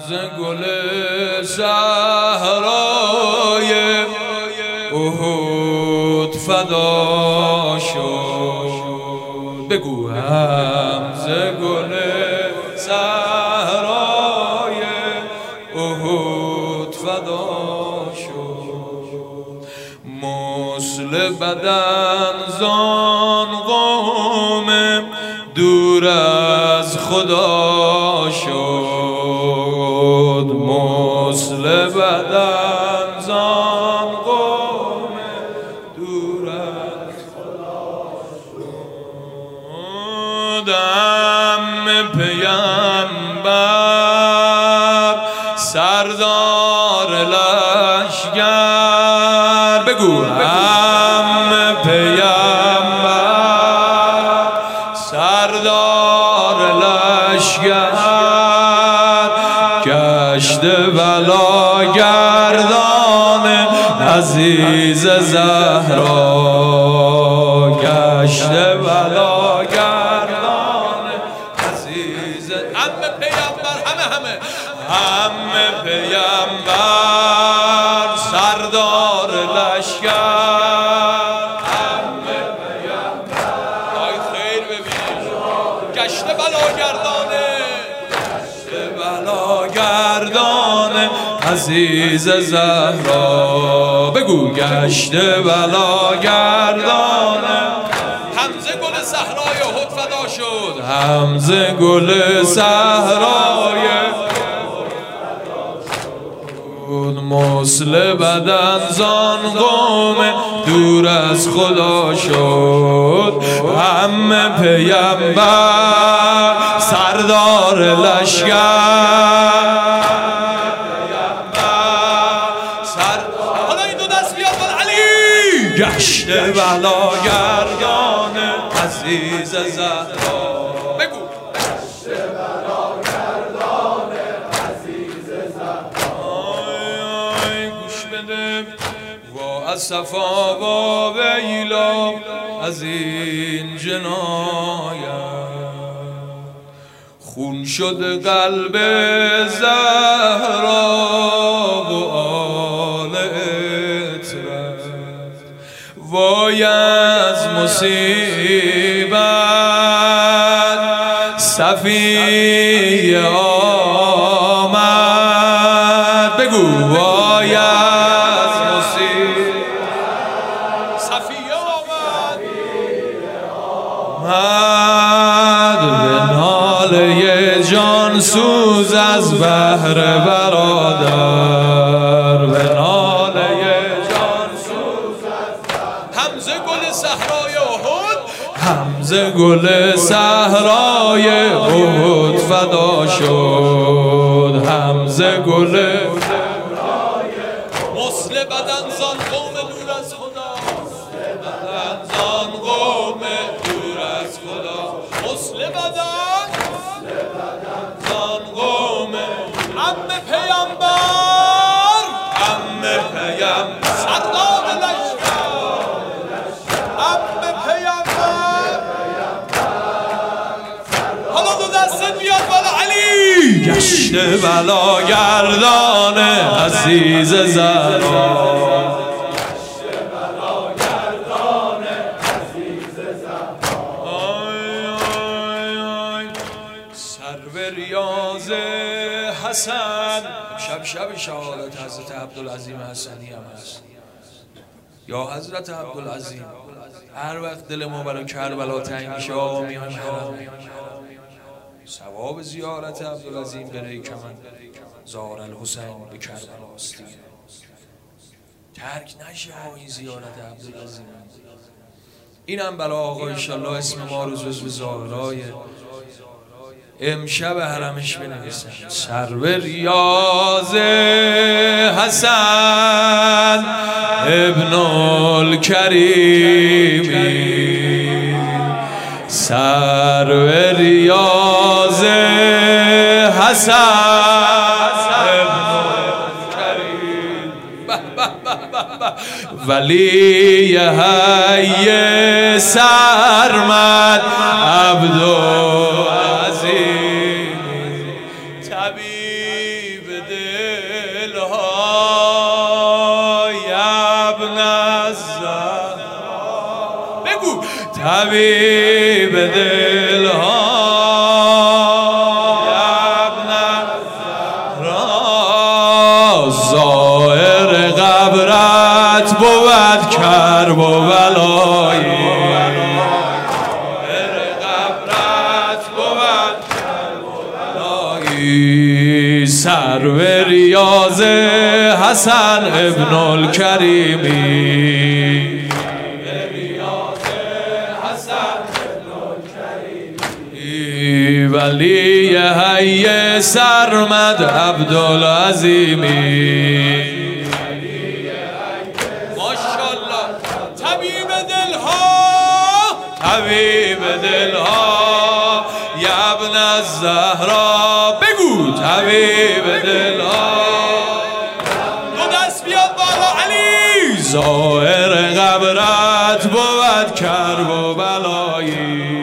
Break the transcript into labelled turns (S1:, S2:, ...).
S1: ز گل صحرای احد فدا شد. بگو هم ز گل صحرای احد فدا شد. مثل بدن زان قوم دور از خدا شد. مثل بدن زان قوم دور از خدا شد. عم پیمبر سردار لشگر. بگو عم پیمبر سردار لشگر گشت بلا گردان عزیز زهرا. گشت بلا گردان عزیز عم پیمبر. همه عم پیمبر سردار لشگر. عم پیمبر آی خیر ببینید گشت بلا گردانه. گشت بلا گردان عزیز زهرا. بگو گشت بلا گردان حمزه گل صحرای احد فدا شد. حمزه گل صحرای مثل بدن زان قوم دور از خدا شد. عم پیمبر سردار لشگر. حالا این دو دست بیاد بر علی. گشت بلا گردان عزیز زهرا. بگو گشت بلا گردان عزیز زهرا. گوش بده و از صفا و ویلا از این جنایت خون شد قلب زهرا و آل اطرت. وای از مصیبت صفیه آمد. بگو وای از مصیبت صفیه آمد. به ناله جان سوز از بهر برادر. به ناله جان سوز از حمزه گل صحرای احد. حمزه گل صحرای احد فدا شد. حمزه گل مثل بدن زان قوم دور از خدا. مثل بدن زان قوم دور از خدا. مثل بدن زان قوم عم پیمبر. عم پیمبر سردار لشگر. عم پیمبر. حالا دو دستت بیاد بالا علی. گشت بلا گردان عزیز زهرا. ریاض حسن شب شهادت حضرت عبدالعظیم حسنی هم هست. یا حضرت عبدالعظیم هر وقت دل ما برای کربلا تنگ میشه آقا میایم حرم. ثواب زیارت عبدالعظیم بره کمن زار الحسین به کربلا است دیگه. ترک نشه این زیارت عبدالعظیم. اینم برای آقا انشالله اسم ما رو جزو زارای امشب حرمش بنویسن. سرو ریاض حسن ابن الکریمی. سرو ریاض حسن ابن الکریم. ولی حی سرمد عبدالعظیم. طبیب دلها ابن الزهرا بگو طبیب دلها ابن الزهرا زائر قبرت بود کرب و بلایی سرو ریاض حسن ابن الکریمی ولی حی سرمد عبدالعظیمی ماشاءالله طبیب دلها طبیب دلها یا ابن الزهرا بگو طبیب دلها دو دست بیاد بالا علی زائر قبرت بود کرب و بلایی